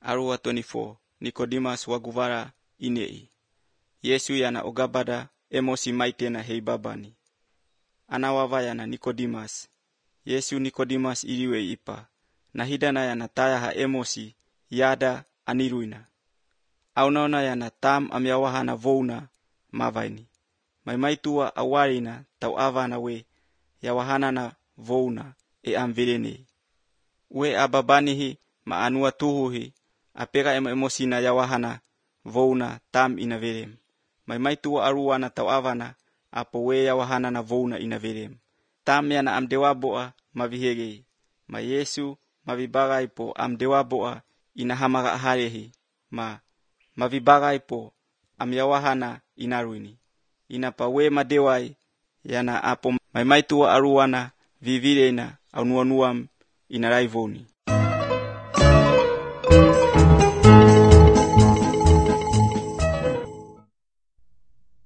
Arua 24 Nikodemas waguvara inei. Yesu yana ogabada emosi maitena heibabani. Anawava yana Nikodemas. Yesu Nikodemas iriwe ipa. Na hidana yana tayaha emosi yada aniruina. Aunaona yana tam amyawahana vouna mavaini. Maimaitua awarina tau avana we yawahana na vouna amvirene. We ababanihi maanua tuhuhi apega emosina yawahana vouna tam inaverem. Maimaitua aruana tau avana apo we yawahana na vouna inaverem. Tam yana amdewaboa mavihegei. Ma Yesu mavibagai po amdewaboa inahamaga aharehi. Mavibagai po amyawahana inaruini. Inapa we madewai yana apo maimaitua aruana vivirena aunuanuam inaraivoni.